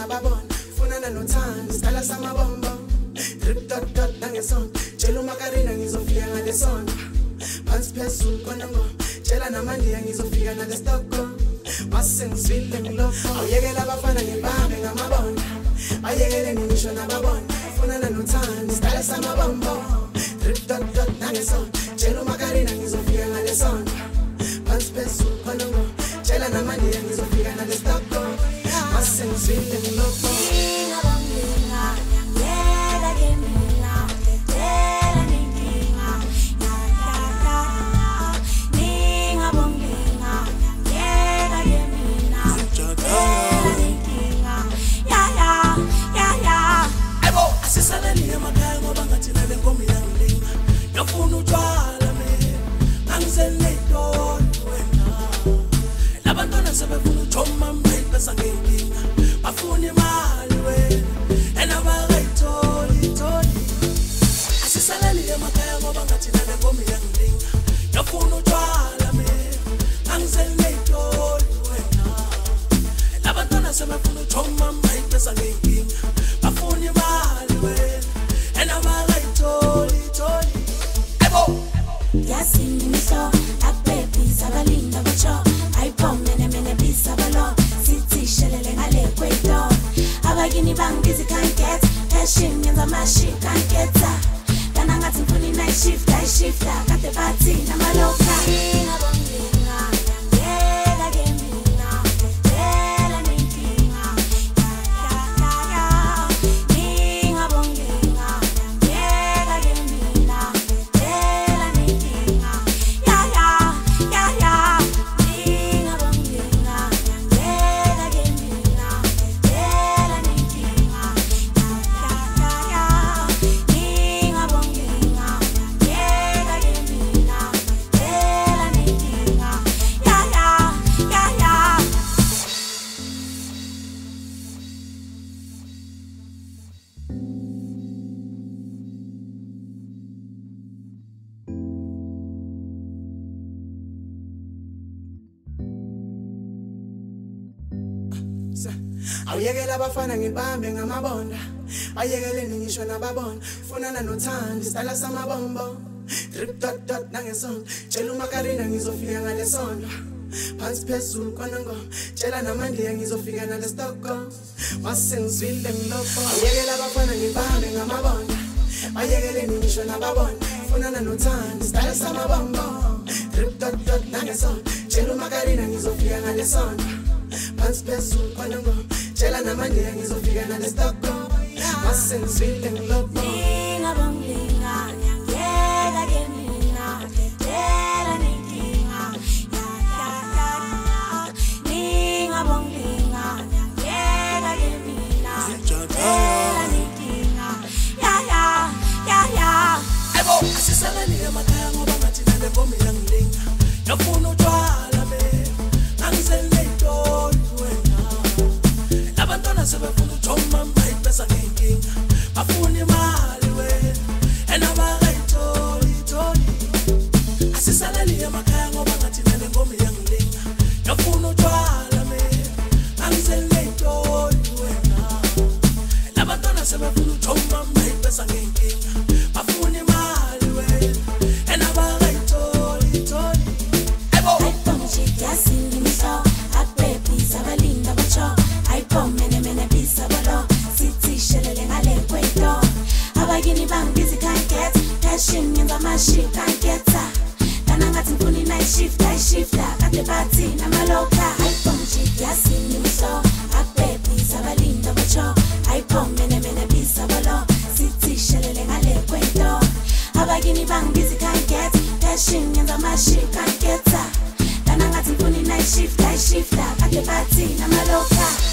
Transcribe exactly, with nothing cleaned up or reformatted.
babon funana nothando stala samabombo drip dot dot nangeson tshela umakarina ngizofika ngale sonto phansi phezulu khona ngo tshela namandiya ngizofika nale stoko masengizwile ngilokho awuyekela abafana ngibambe ngamabonda ayekele ngisho nababona funana nothando stala samabombo drip dot dot nangeson tshela umakarina ngizofika ngale sonto phansi phezulu khona ngo tshela namandiya ngizofika nale stoko masengizwile ngilokho Yofuna utshwala me angisenedolo wena labantwana sebefuna uthoma mbesa ngenkinga bafuna imali wena enabakayitholi tholi asisaleli emakhaya ngoba ngathi nale ngoma yangilinga yofuna utshwala me angisenedolo wena labantwana sebefuna uthoma mbesa ngenkinga bafuna imali wena enabakayitholi tholi Yasingiso ababy sabalinda bacho ayipomene mene bisabalo sithi shelele ngale kwedo abakini bangibizi can't get passion yenza mashi can't get kana ngathi ngifuna night shift night shift kade bathi namaloka ngabonginga ngiyela gemina ngiyela ninkinga ya ya ngingabonginga ngiyela gemina awuyekela abafana ngibambe ngamabonda ayekele ngisho nababona funana nothando stala samabombo drip dot dot nangesonto tshela umakarina ngizofika ngale sonto phansi phezulu khona ngo tshela namandiya ngizofika nale stoko masengizwile ngilokho awuyekela abafana ngibambe ngamabonda ayekele ngisho nababona funana nothando stala samabombo drip dot dot nangesonto tshela umakarina ngizofika ngale sonto phansi phezulu khona ngo tshela namandiya ngizofika nale stoko masengizwile ngilokho ngabonginga ngiyela gemina ngiyela ninkinga ya ya ya ngingabonginga ngiyela gemina ngiyela ninkinga ya ya ya ya ebo asisaleli emakhaya ngoba ngathi nale ngoma yangilinga yofuna utshwala me angisenedolo wena labantwana sebefuna uthoma mbesa ngenkinga bafuna imali wena enabakayitholi tholi asisaleli emakhaya ngoba ngathi nale ngoma yangilinga yofuna utshwala me angisenedolo wena labantwana sebefuna uthoma mbesa ngenkinga bafuna imali wena enabakayitholi tholi ebo yasingiso ababy sabalinda bacho ayipomene mene bisabalo sithi shelele ngale kwedo abakini bangibizi can't get passion yenza mashi can't get kana ngathi ngifuna night shift night shift kade bathi namaloka ayipomjik yasingiso ababy sabalinda bacho ayipomene mene bisabalo sithi shelele ngale kwedo abakini bangibizi can't get passion yenza mashi can't get kana ngathi ngifuna night shift night shift kade bathi namaloka